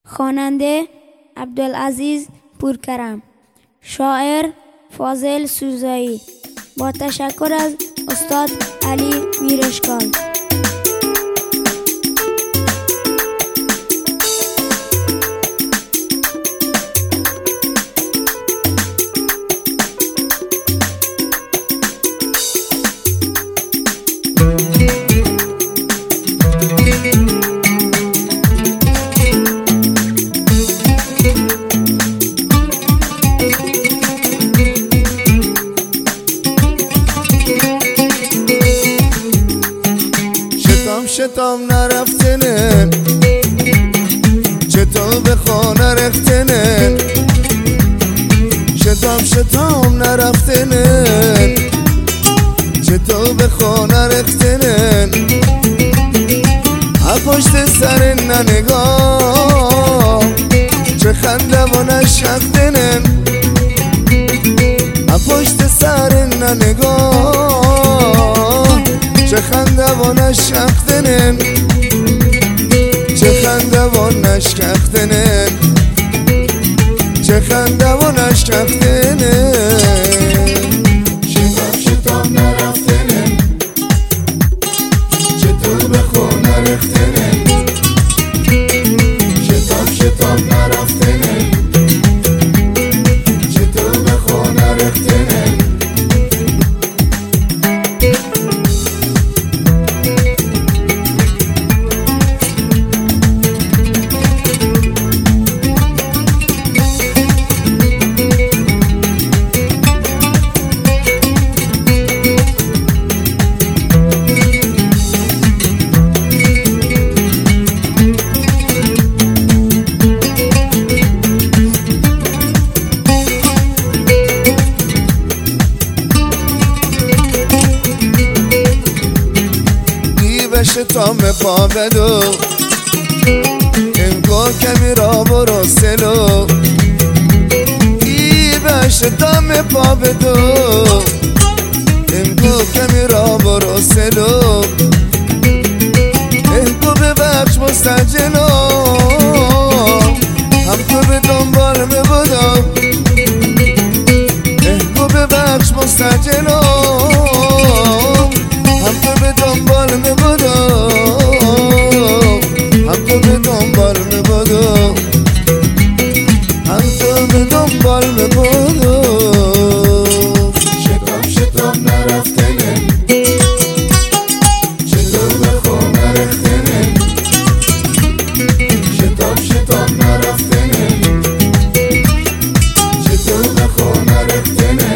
خواننده عبدالعزیز پورکرم، شاعر فاضل سوزایی، با تشکر از استاد علی میرشکال. شتام نرفتنن چطور به خانه رفتنن شتام نرفتنن چطور به خانه رفتنن پشت سر ننگاه چه خنده و نشختنن پشت سر ننگاه چه خنده و نشختنن چه خنده و نشختنن چه خنده و نشختنن شتام نرفتنن چطور به خونه رفتنن شتام نرفتنن چطور به خونه رفتنن شتام پا بدو انگو کمی را برو سلو به شتام پا بدو انگو کمی را برو سلو انگو ببخش مستجلو هم تو به دنبال می بودم انگو ببخش مستجلو هم تو به دنبال می بودم هم تو به دنبال می بودم هم تو به دنبال می بودم شتام نرفتنه چطور به خونه رفتنه شتام نرفتنه چطور به خونه رفتنه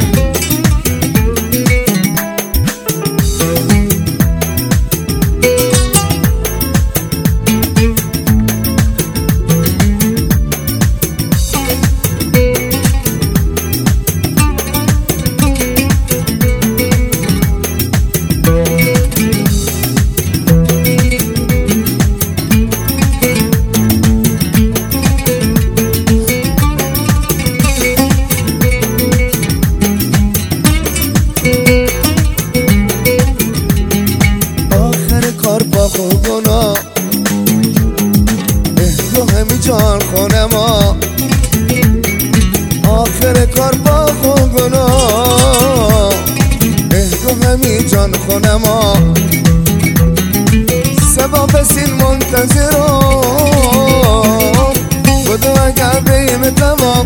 خوبونا تو همی جان خونه ما آخر کار با خوبونا تو همی جان خونه ما سبا بسین منتظرم بدو اگر بیم تمام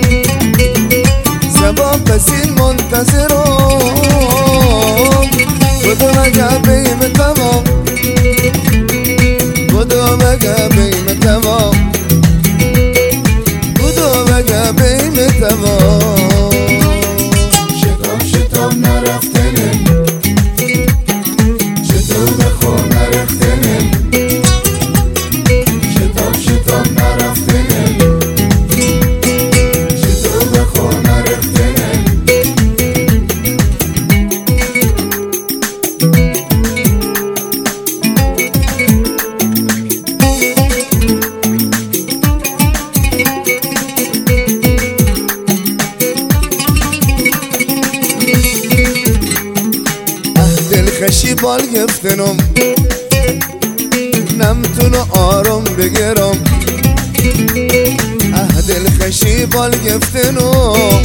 سبا بسین منتظرم بدو اگر بیم تمام بدو مگه بیم تمام بدو مگه بیم تمام شتام نرفتنه چطور به خونه رفتنه شتام نرفتنه چطور به خونه رفتنه خشی بال گفتنم نمتونو آرام بگیرم دنبال گفتنو